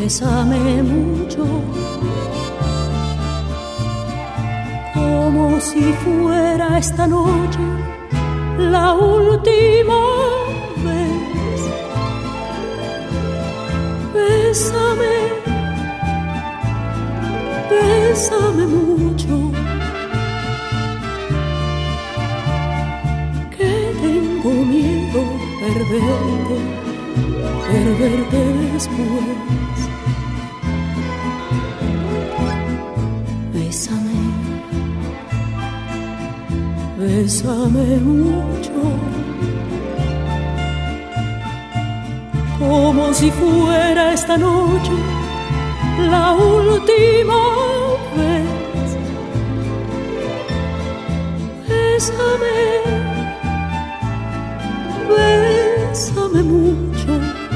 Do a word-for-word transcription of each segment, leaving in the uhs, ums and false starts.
bésame mucho, como si fuera esta noche la última vez. Bésame, bésame mucho, que tengo miedo perderte, perderte después. Bésame, bésame mucho, como si fuera esta noche la última vez. Bésame, bésame mucho,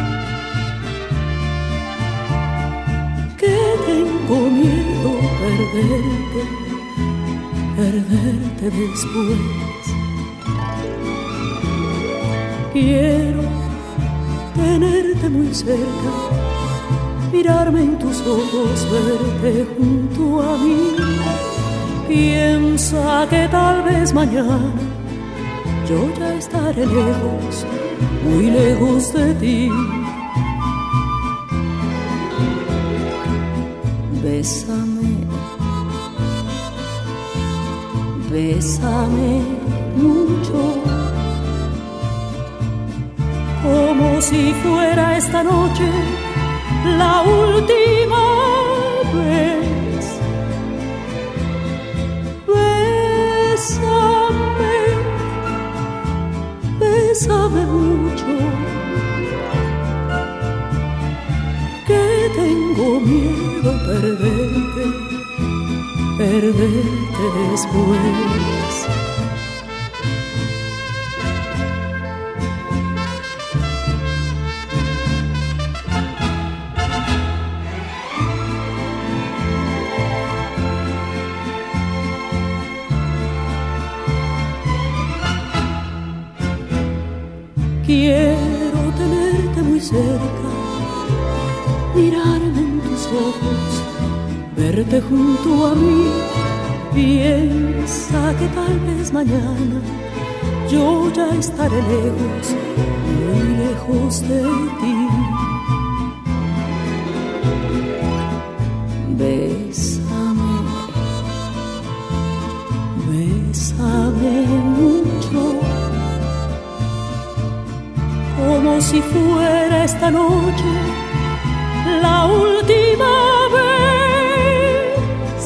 que tengo miedo perderte, perderte después. Quiero tenerte muy cerca, mirarme en tus ojos, verte junto a mí. Piensa que tal vez mañana yo ya estaré lejos, muy lejos de ti. Bésame, bésame mucho, como si fuera esta noche la última vez. Bésame, bésame mucho, que tengo miedo perderte, perderte después. Quiero tenerte muy cerca, mirarme en tus ojos, verte junto a mí. Piensa que tal vez mañana yo ya estaré lejos, muy lejos de ti. Bésame, bésame mucho, como si fuera esta noche la última vez.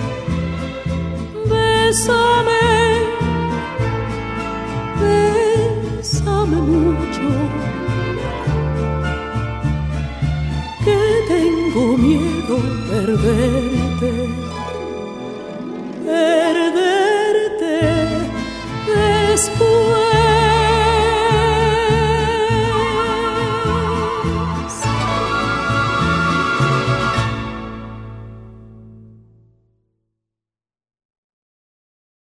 Bésame, bésame mucho, que tengo miedo perder,